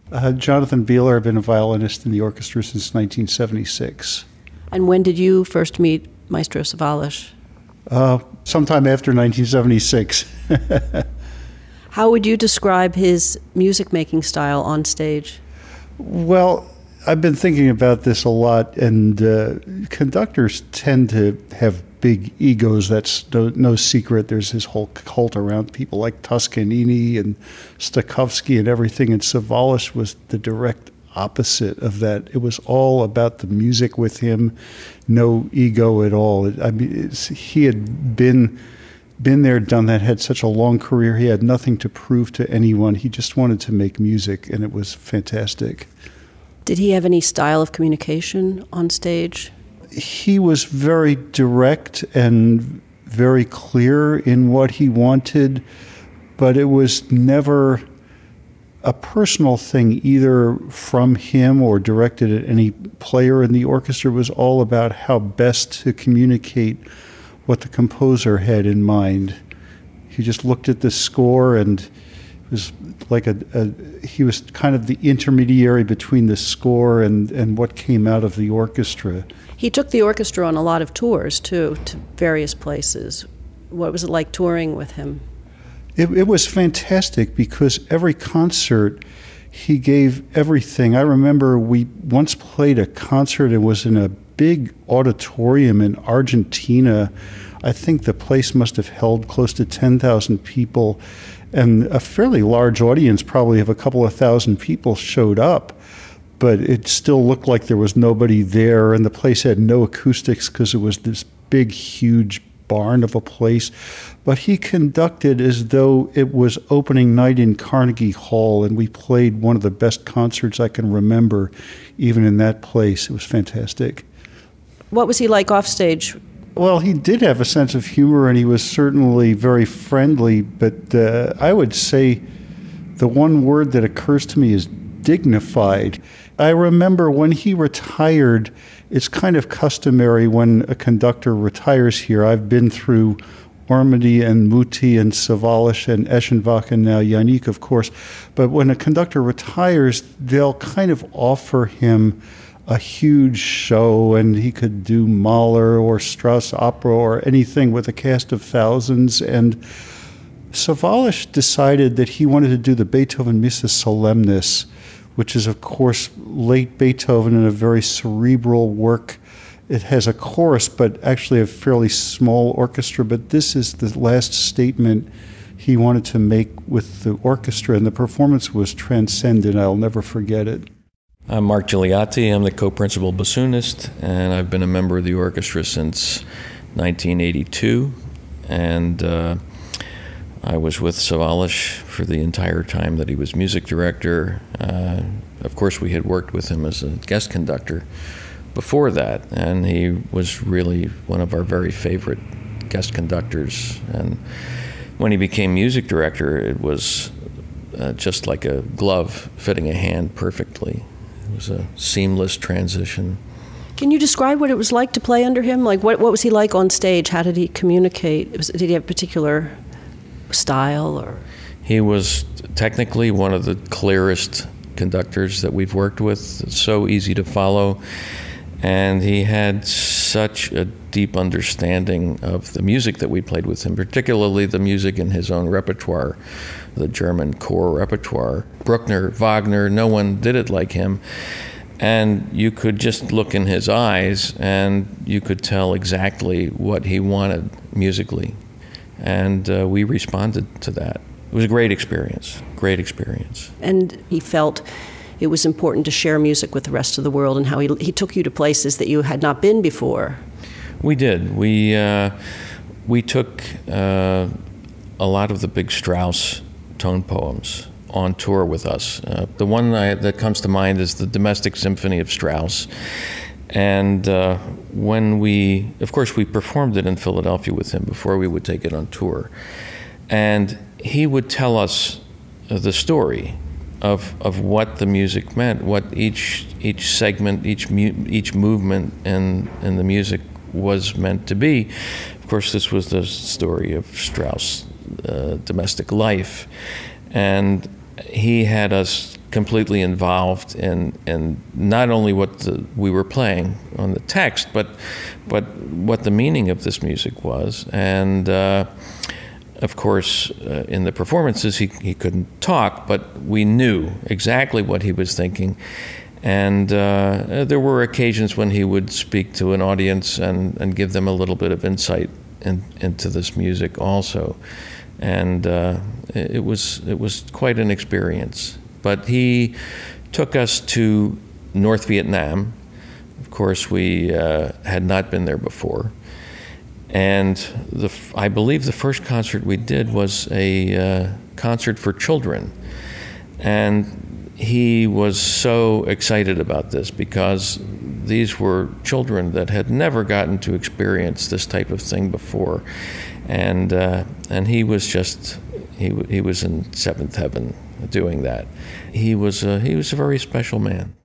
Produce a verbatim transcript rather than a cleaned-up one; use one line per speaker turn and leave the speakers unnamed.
Uh, Jonathan Beeler, I've been a violinist in the orchestra since nineteen seventy-six.
And when did you first meet Maestro Savalas?
Uh, sometime after nineteen seventy-six.
How would you describe his music-making style on stage?
Well, I've been thinking about this a lot, and uh, conductors tend to have big egos. That's no, no secret. There's this whole cult around people like Toscanini and Stokowski and everything, and Savalas was the direct opposite of that. It was all about the music with him, no ego at all. I mean, it's, he had been been there, done that, had such a long career. He had nothing to prove to anyone. He just wanted to make music, and it was fantastic.
Did he have any style of communication on stage?
He was very direct and very clear in what he wanted, but it was never a personal thing either from him or directed at any player in the orchestra. It was all about how best to communicate what the composer had in mind. He just looked at the score, and it was like a, a he was kind of the intermediary between the score and, and what came out of the orchestra.
He took the orchestra on a lot of tours, too, to various places. What was it like touring with him?
It, it was fantastic because every concert he gave everything. I remember we once played a concert. It was in a big auditorium in Argentina. I think the place must have held close to ten thousand people, and a fairly large audience, probably of a couple of thousand people, showed up. But it still looked like there was nobody there, and the place had no acoustics because it was this big, huge barn of a place. But he conducted as though it was opening night in Carnegie Hall, and we played one of the best concerts I can remember, even in that place. It was fantastic.
What was he like off stage?
Well, he did have a sense of humor, and he was certainly very friendly, but uh, I would say the one word that occurs to me is dignified. I remember when he retired, it's kind of customary when a conductor retires here. I've been through Ormandy and Muti and Savalas and Eschenbach and now Yannick, of course. But when a conductor retires, they'll kind of offer him a huge show, and he could do Mahler or Strauss opera or anything with a cast of thousands. And Savalas decided that he wanted to do the Beethoven Missa Solemnis, which is, of course, late Beethoven and a very cerebral work. It has a chorus, but actually a fairly small orchestra. But this is the last statement he wanted to make with the orchestra, and the performance was transcendent. I'll never forget it.
I'm Mark Gigliotti. I'm the co-principal bassoonist, and I've been a member of the orchestra since nineteen eighty-two. And uh, I was with Savalas for the entire time that he was music director. Uh, of course, we had worked with him as a guest conductor before that, and he was really one of our very favorite guest conductors. And when he became music director, it was uh, just like a glove fitting a hand perfectly. It was a seamless transition.
Can you describe what it was like to play under him? Like, what, what was he like on stage? How did he communicate? Was, did he have a particular style? Or
he was technically one of the clearest conductors that we've worked with. So easy to follow. And he had such a deep understanding of the music that we played with him, particularly the music in his own repertoire, the German core repertoire. Bruckner, Wagner, no one did it like him. And you could just look in his eyes and you could tell exactly what he wanted musically. And uh, we responded to that. It was a great experience, great experience.
And he felt it was important to share music with the rest of the world, and how he, he took you to places that you had not been before.
We did. We uh, we took uh, a lot of the big Strauss tone poems on tour with us. Uh, the one I, that comes to mind is the Domestic Symphony of Strauss. And uh, when we, of course, we performed it in Philadelphia with him before we would take it on tour. And he would tell us uh, the story of of what the music meant, what each each segment, each mu- each movement in in the music was meant to be. Of course, this was the story of Strauss' uh, domestic life, and he had us completely involved in, in not only what the, we were playing on the text, but but what the meaning of this music was. And uh, of course, uh, in the performances, he, he couldn't talk, but we knew exactly what he was thinking. And uh, there were occasions when he would speak to an audience and, and give them a little bit of insight in, into this music also. And uh, it was it was quite an experience. But he took us to North Vietnam. Of course, we uh, had not been there before. And the, I believe the first concert we did was a uh, concert for children. And he was so excited about this because these were children that had never gotten to experience this type of thing before. And uh, and he was just, he, he was in seventh heaven doing that. He was, uh, he was a very special man.